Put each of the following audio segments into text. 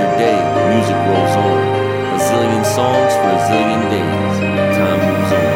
after day, music rolls on. A zillion songs for a zillion days. Time moves on.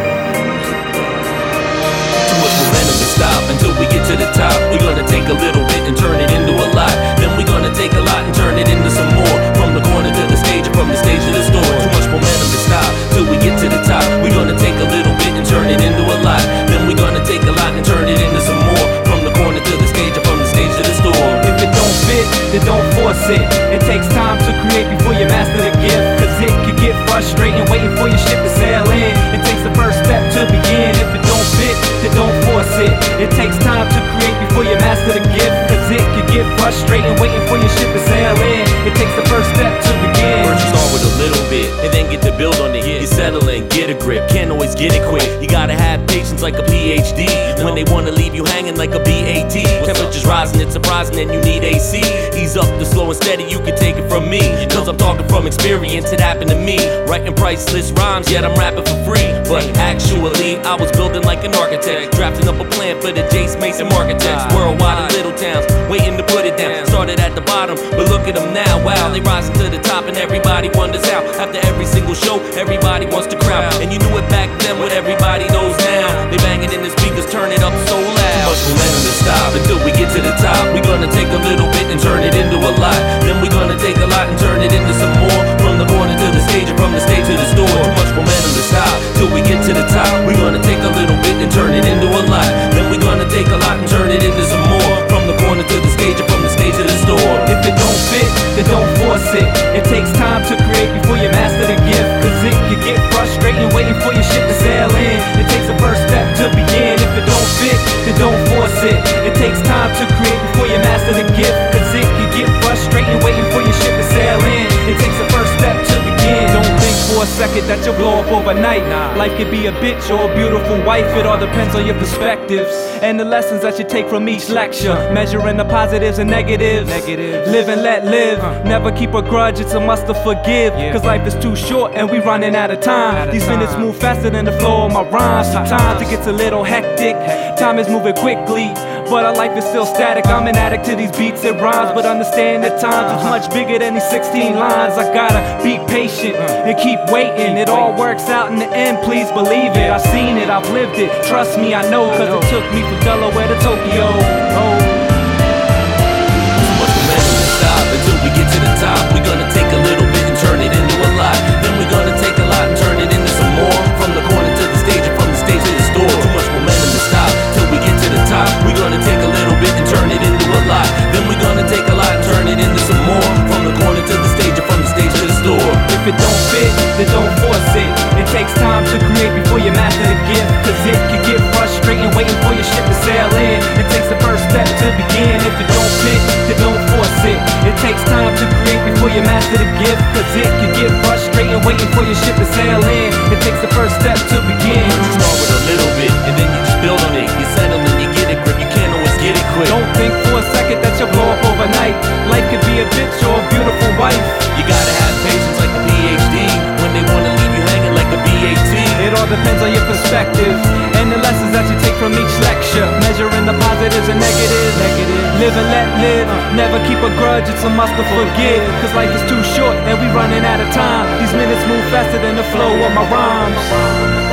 Too much momentum to stop until we get to the top. We're gonna take a little bit and turn it into a lot. Then we're gonna take a lot and turn it into some more. From the corner to the stage and from the stage to the store. Too much momentum to stop till we get to the top. We're gonna take a little bit and turn it into a lot. Then we're gonna take a lot and turn it into some more. From the corner to the stage and from the stage to the store. If it don't fit, then don't force it. It takes time to create before you master the gift. Cause it can get frustrating waiting for your ship to sail in. It takes the first step to begin. If it don't fit, then don't force it. It takes time to create before you master the gift. Cause it can get frustrating waiting for your ship to sail in. It takes the first step to begin. First you start with a little bit and then get to build on it. You settle in, get a grip, can't always get it quick. You gotta have patience like a PhD. When they wanna leave you hanging like a BAT. Temperatures rising, it's surprising and you need AC. Ease up the slow and steady, you can take it from me. Cause I'm talking from experience, it happened to me. Writing priceless rhymes, yet I'm rapping for free. But actually, I was building like an architect. Drafting up a plan for the Jace Mason architects. Worldwide in little towns, waiting to put it down. Started at the bottom, but look at them now. Wow, they rising to the top and everybody wonders how. After every single show, everybody wants to crowd. And you knew it back then, what everybody knows now. They banging in the speakers, turn it up so loud. Too much momentum to stop until we get to the top. We're gonna take a little bit and turn it into a lot. Then we're gonna take a lot and turn it into some more. From the corner to the stage and from the stage to the store. Too much momentum to stop till we get to the top. We're gonna take a little bit and turn it into a lot. Then we're gonna take a lot and turn it into some more. From the corner to the stage and from the stage to the store. If it don't fit, then don't force it. It takes time to create before you master the gift. Cause it can get frustrating waiting for your ship to sail in. It takes the first step to begin. If it don't fit, then don't force it. It takes time to create before you master the gift. Cause it can get frustrating waiting for your ship to sail in. It takes the first step to begin. Don't think for a second that you'll blow up overnight. Life could be a bitch or a beautiful wife. It all depends on your perspectives and the lessons that you take from each lecture. Measuring the positives and negatives. Live and let live. Never keep a grudge, it's a must to forgive. Cause life is too short and we running out of time. These minutes move faster than the flow of my rhymes. Sometimes it gets a little hectic. Time is moving quickly, but our life is still static. I'm an addict to these beats and rhymes, but understand that times is much bigger than these 16 lines. I gotta be patient and keep waiting. It all works out in the end, please believe it. I've seen it, I've lived it, trust me, I know. Cause it took me from Delaware to Tokyo. Too much momentum to stop until we get to the top. We're gonna take a little bit and turn it into a lot. Then we're gonna take a lot and turn it into some more. From the corner to the stage and from the stage to the store. Too much momentum to stop till we get to the top. We're gonna take a little bit and turn it into a lot. Then we're gonna take a lot and turn it into some more. From the corner to the stage and from the stage to the store. If it don't fit, then don't force it. It takes time to create before you master the gift. Cause it can get frustrating waiting for your ship to sail in. It takes the first step to begin. If it don't fit, then don't force it. It takes time to create before you master the gift. Cause it can get frustrating waiting for your ship to sail in. It takes the first step to begin. You start with a little bit and then you just build on it. You settle and you get a grip, you can't always get it quick. Don't think for a second that you'll blow up overnight. Life could be a bitch or a beautiful wife. You gotta have patience like a PhD. When they wanna leave you hanging like a BAT. It all depends on your perspective and the lessons that you take from each lecture. Measuring the positives and negatives. Live and let live. Never keep a grudge, it's a must to forgive. Cause life is too short and we running out of time. These minutes move faster than the flow of my rhymes.